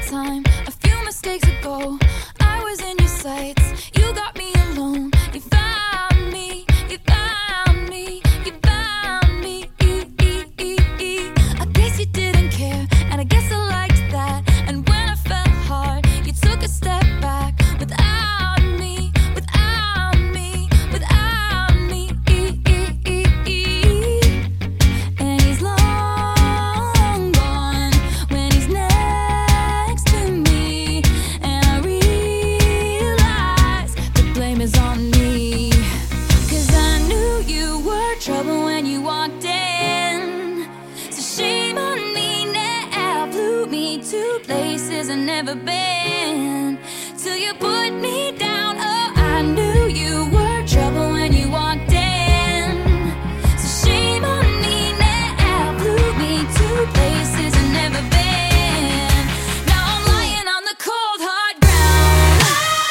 time, a few mistakes ago, I was in your sights. You got me alone. You found me. You found me. You found me. I guess you didn't care, and I guess I liked that. And when I fell hard, you took a step back without me, without me, without me. And he's long gone when he's next to me, and I realize the blame is on me. 'Cause I knew you were trouble when you walked in, so shame on me now. Flew me to places I've never been, till you put me down. Oh, I knew you were trouble when you walked in, so shame on me now. Flew me to places I've never been. Now I'm lying on the cold hard ground.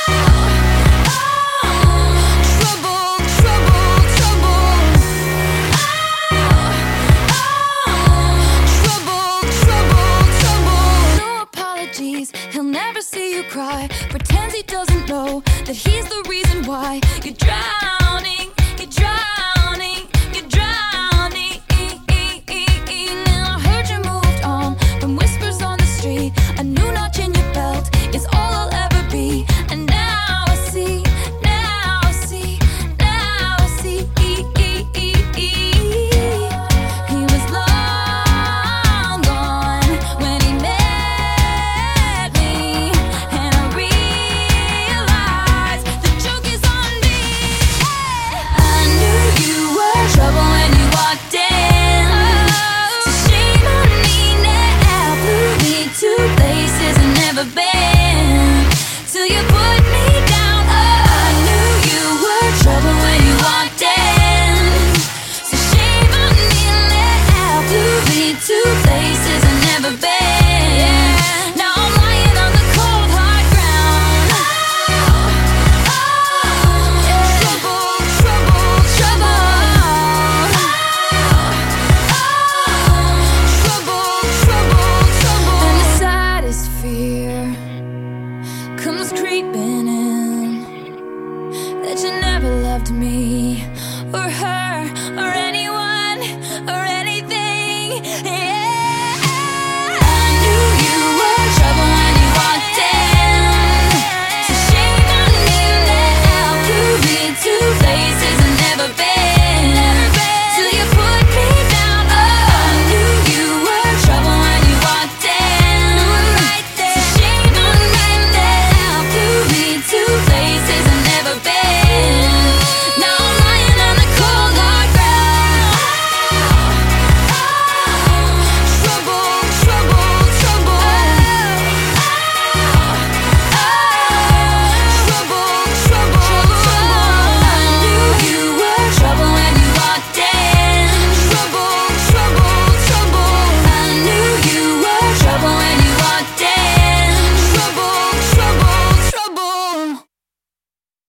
Oh, trouble, trouble, trouble. Trouble, trouble, trouble. No apologies, he'll never see you cry. Pretends he doesn't know that he's the reason why you're drowning, you're drowning, you're drowning. And I heard you moved on from whispers on the street. A new notch in your belt is all I'll ever be. And now I see, now I see, now I see. He was long gone when he met me, and I realized the joke is on me. I knew you were trouble when you walked in, so shame on me now. Flew me to places I've never been, till you put me down. Oh, I knew you were trouble when you walked in, so shame on me now. Flew me to places I've never been. Now I'm lying on the cold hard ground. Trouble, trouble, trouble. Trouble, trouble, trouble. And the saddest fear comes creeping in, that you never loved me or her or anyone or anything.